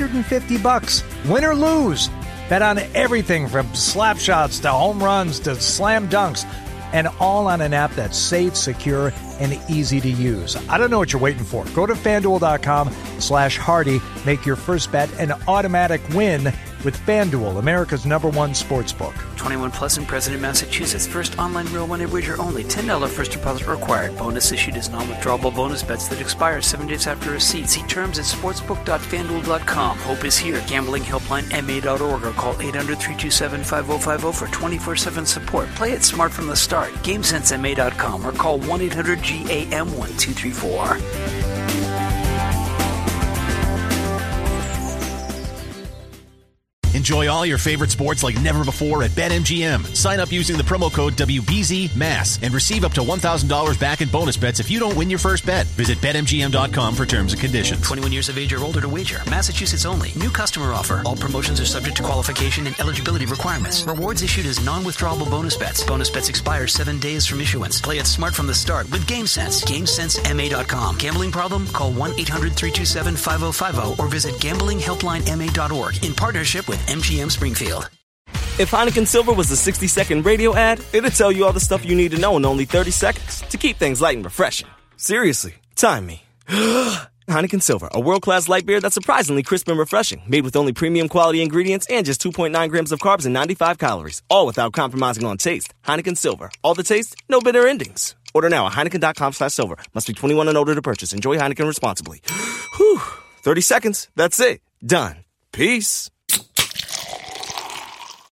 $150, win or lose. Bet on everything from slap shots to home runs to slam dunks, and all on an app that's safe, secure, and easy to use. I don't know what you're waiting for. Go to FanDuel.com/Hardy. Make your first bet an automatic win with FanDuel, America's #1 sportsbook. 21 plus and present in Massachusetts. First online real money wager only. $10 first deposit required. Bonus issued as non-withdrawable bonus bets that expire 7 days after receipt. See terms at sportsbook.fanduel.com. Hope is here. Gambling helpline MA.org or call 800-327-5050 for 24/7 support. Play it smart from the start. GameSenseMA.com or call 1-800-GAM-1234. Enjoy all your favorite sports like never before at BetMGM. Sign up using the promo code WBZMASS and receive up to $1,000 back in bonus bets if you don't win your first bet. Visit BetMGM.com for terms and conditions. 21 years of age or older to wager. Massachusetts only. New customer offer. All promotions are subject to qualification and eligibility requirements. Rewards issued as non-withdrawable bonus bets. Bonus bets expire 7 days from issuance. Play it smart from the start with GameSense. GameSenseMA.com. Gambling problem? Call 1-800-327-5050 or visit gamblinghelplinema.org in partnership with MGM Springfield. If Heineken Silver was a 60-second radio ad, it'd tell you all the stuff you need to know in only 30 seconds to keep things light and refreshing. Seriously, time me. Heineken Silver, a world-class light beer that's surprisingly crisp and refreshing, made with only premium quality ingredients and just 2.9 grams of carbs and 95 calories, all without compromising on taste. Heineken Silver, all the taste, no bitter endings. Order now at Heineken.com/silver. Must be 21 and older to purchase. Enjoy Heineken responsibly. Whew, 30 seconds, that's it. Done. Peace.